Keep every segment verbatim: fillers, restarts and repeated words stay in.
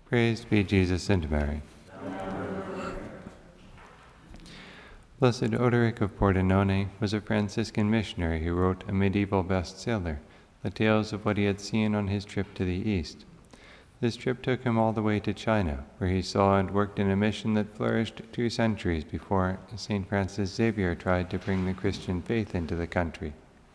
Praised be Jesus and Mary. Blessed Odoric of Pordenone was a Franciscan missionary who wrote a medieval bestseller, the tales of what he had seen on his trip to the East. This trip took him all the way to China, where he saw and worked in a mission that flourished two centuries before Saint Francis Xavier tried to bring the Christian faith into the country.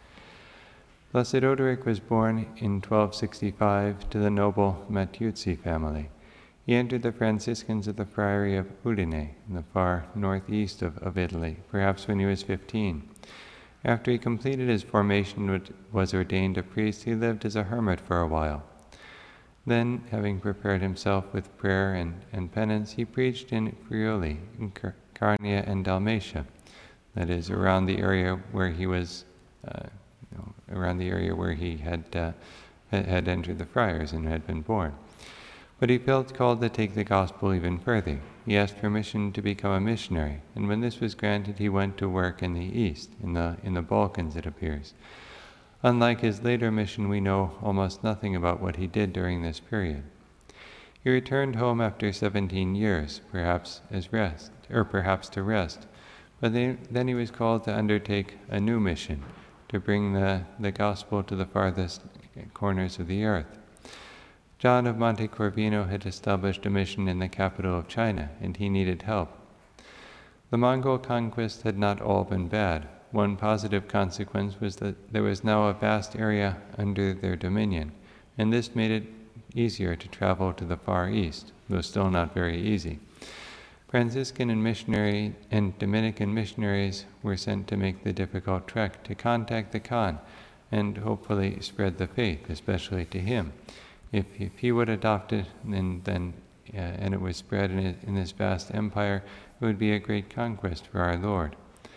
Blessed Odoric was born in twelve sixty-five to the noble Matteucci family. He entered the Franciscans at the Friary of Udine, in the far northeast of, of Italy, perhaps when he was fifteen. After he completed his formation and was ordained a priest, he lived as a hermit for a while. Then, having prepared himself with prayer and, and penance, he preached in Friuli, in Car- Carnia and Dalmatia, that is, around the area where he was, uh, you know, around the area where he had, uh, had entered the friars and had been born. But he felt called to take the gospel even further. He asked permission to become a missionary, and when this was granted, he went to work in the East, in the, in the Balkans, it appears. Unlike his later mission, we know almost nothing about what he did during this period. He returned home after seventeen years, perhaps as rest, or perhaps to rest, but then, then he was called to undertake a new mission, to bring the, the gospel to the farthest corners of the earth. John of Monte Corvino had established a mission in the capital of China, and he needed help. The Mongol conquest had not all been bad. One positive consequence was that there was now a vast area under their dominion, and this made it easier to travel to the Far East, though still not very easy. Franciscan and missionary and Dominican missionaries were sent to make the difficult trek to contact the Khan and hopefully spread the faith, especially to him. If, if he would adopt it, then, then uh, and it was spread in, in this vast empire, it would be a great conquest for our Lord.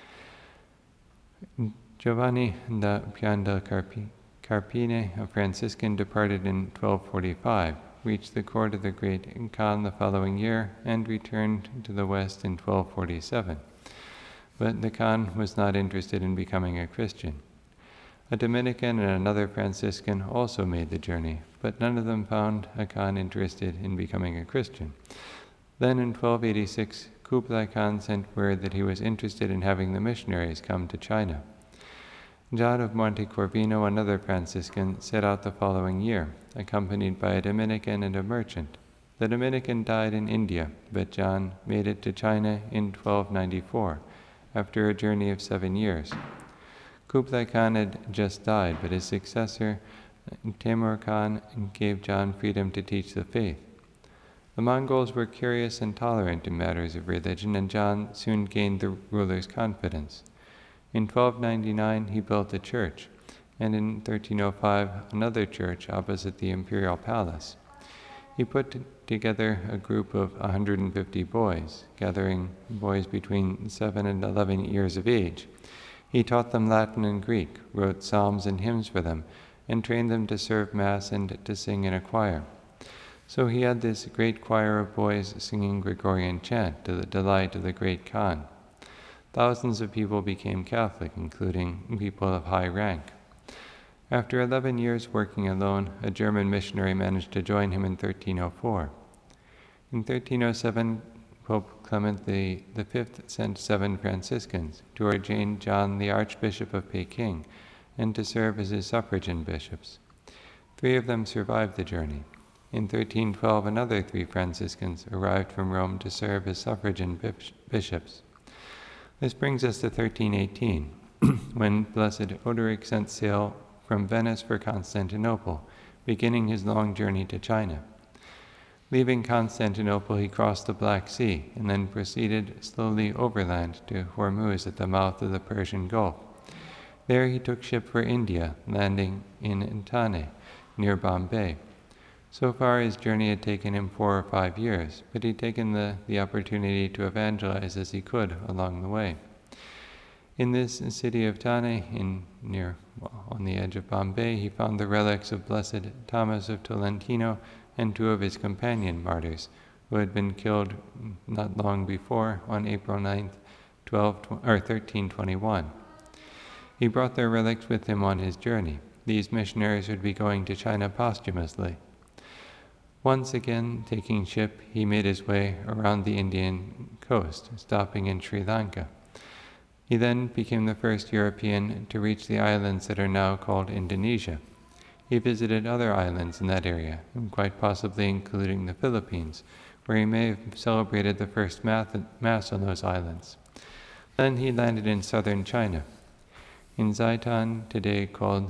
Giovanni da Pianda Carpine, a Franciscan, departed in twelve forty-five, reached the court of the great Khan the following year, and returned to the west in twelve forty-seven. But the Khan was not interested in becoming a Christian. A Dominican and another Franciscan also made the journey, but none of them found a Khan interested in becoming a Christian. Then in twelve eighty-six, Kublai Khan sent word that he was interested in having the missionaries come to China. John of Monte Corvino, another Franciscan, set out the following year, accompanied by a Dominican and a merchant. The Dominican died in India, but John made it to China in twelve ninety-four, after a journey of seven years. Kublai Khan had just died, but his successor, Temur Khan, gave John freedom to teach the faith. The Mongols were curious and tolerant in matters of religion, and John soon gained the ruler's confidence. In twelve ninety-nine, he built a church, and in thirteen oh five, another church opposite the imperial palace. He put t- together a group of one hundred fifty boys, gathering boys between seven and eleven years of age. He taught them Latin and Greek, wrote psalms and hymns for them, and trained them to serve Mass and to sing in a choir. So he had this great choir of boys singing Gregorian chant to the delight of the great Khan. Thousands of people became Catholic, including people of high rank. After eleven years working alone, a German missionary managed to join him in thirteen oh four. In thirteen oh seven, Pope Clement the, the Fifth sent seven Franciscans to ordain John the Archbishop of Peking and to serve as his suffragan bishops. Three of them survived the journey. In thirteen twelve, another three Franciscans arrived from Rome to serve as suffragan bishops. This brings us to thirteen eighteen, when Blessed Odoric sent sail from Venice for Constantinople, beginning his long journey to China. Leaving Constantinople, he crossed the Black Sea and then proceeded slowly overland to Hormuz at the mouth of the Persian Gulf. There he took ship for India, landing in Thane, near Bombay. So far his journey had taken him four or five years, but he'd taken the, the opportunity to evangelize as he could along the way. In this city of Thane, in near well, on the edge of Bombay, he found the relics of Blessed Thomas of Tolentino and two of his companion martyrs, who had been killed not long before on April ninth, twelve, or thirteen twenty-one. He brought their relics with him on his journey. These missionaries would be going to China posthumously. Once again, taking ship, he made his way around the Indian coast, stopping in Sri Lanka. He then became the first European to reach the islands that are now called Indonesia. He visited other islands in that area, and quite possibly including the Philippines, where he may have celebrated the first Mass on those islands. Then he landed in southern China. In Zaitan, today called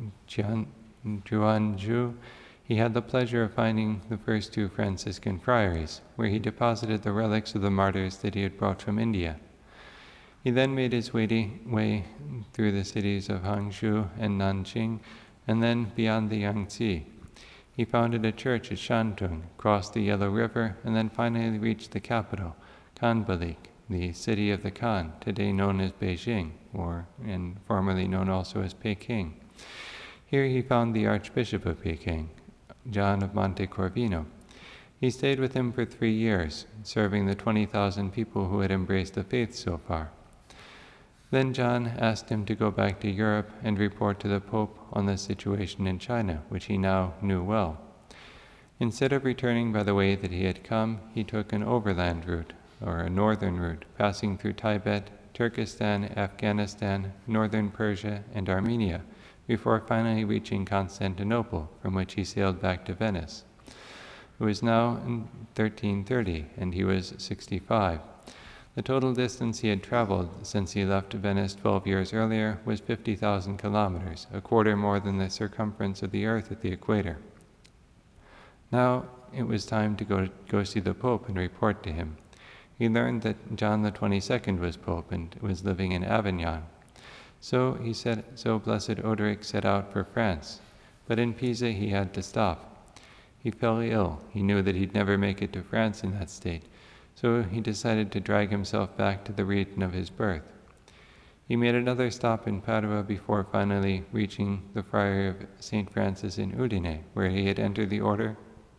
Juanzhou, he had the pleasure of finding the first two Franciscan friaries, where he deposited the relics of the martyrs that he had brought from India. He then made his way, way through the cities of Hangzhou and Nanjing, and then beyond the Yangtze. He founded a church at Shantung, crossed the Yellow River, and then finally reached the capital, Khanbalik, the city of the Khan, today known as Beijing, or and formerly known also as Peking. Here he found the Archbishop of Peking, John of Monte Corvino. He stayed with him for three years, serving the twenty thousand people who had embraced the faith so far. Then John asked him to go back to Europe and report to the Pope on the situation in China, which he now knew well. Instead of returning by the way that he had come, he took an overland route, or a northern route, passing through Tibet, Turkestan, Afghanistan, northern Persia, and Armenia, before finally reaching Constantinople, from which he sailed back to Venice. It was now in thirteen thirty, and he was sixty-five. The total distance he had traveled since he left Venice twelve years earlier was fifty thousand kilometers, a quarter more than the circumference of the Earth at the equator. Now it was time to go, go see the Pope and report to him. He learned that John the twenty-second was Pope and was living in Avignon. So he said, so Blessed Odoric set out for France, but in Pisa he had to stop. He fell ill. He knew that he'd never make it to France in that state, so he decided to drag himself back to the region of his birth. He made another stop in Padua before finally reaching the Friary of Saint Francis in Udine, where he had entered the order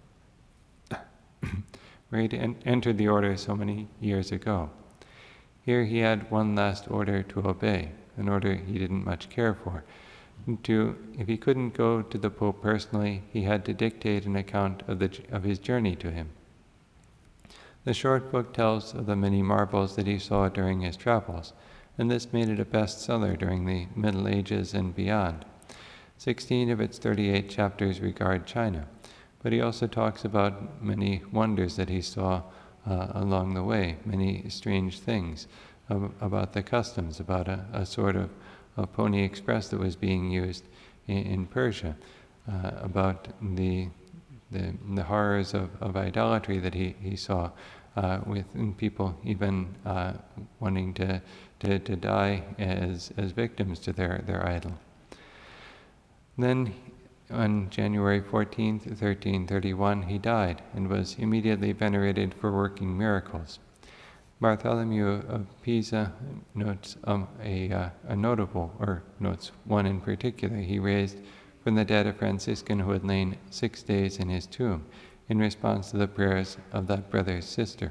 where he had entered the order so many years ago. Here he had one last order to obey, an order he didn't much care for. To, if he couldn't go to the Pope personally, he had to dictate an account of, the, of his journey to him. The short book tells of the many marvels that he saw during his travels, and this made it a bestseller during the Middle Ages and beyond. Sixteen of its thirty-eight chapters regard China, but he also talks about many wonders that he saw uh, along the way, many strange things uh, about the customs, about a, a sort of a pony express that was being used in, in Persia, uh, about the, the the horrors of, of idolatry that he, he saw, uh, with people even uh, wanting to, to, to die as, as victims to their, their idol. Then on January fourteenth, thirteen thirty-one, he died and was immediately venerated for working miracles. Bartholomew of Pisa notes um, a, uh, a notable, or notes one in particular, he raised from the dead a Franciscan who had lain six days in his tomb in response to the prayers of that brother's sister.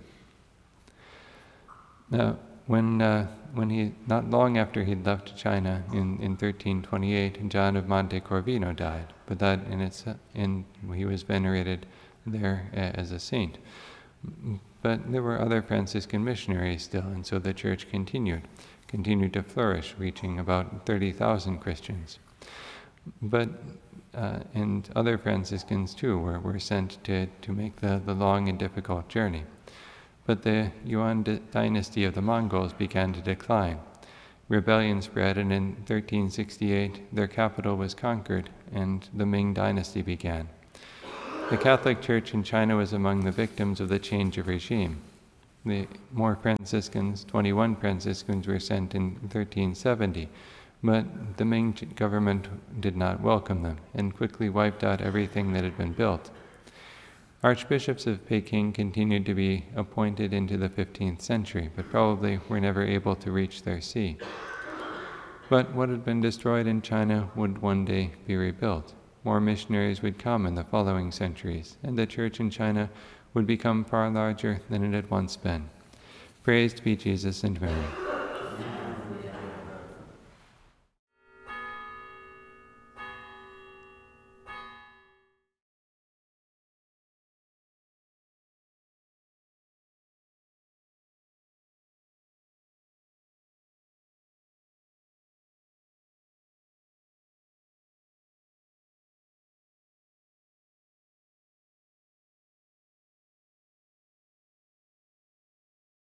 Now, when uh, when he, not long after he'd left China in, in thirteen twenty-eight, John of Monte Corvino died, but that in its in he was venerated there as a saint. But there were other Franciscan missionaries still, and so the church continued, continued to flourish, reaching about thirty thousand Christians. But uh, and other Franciscans too were, were sent to, to make the, the long and difficult journey. But the Yuan d- dynasty of the Mongols began to decline. Rebellion spread, and in thirteen sixty-eight their capital was conquered, and the Ming dynasty began. The Catholic Church in China was among the victims of the change of regime. The more Franciscans, twenty-one Franciscans, were sent in thirteen seventy, but the Ming government did not welcome them and quickly wiped out everything that had been built. Archbishops of Peking continued to be appointed into the fifteenth century, but probably were never able to reach their see. But what had been destroyed in China would one day be rebuilt. More missionaries would come in the following centuries, and the church in China would become far larger than it had once been. Praised be Jesus and Mary.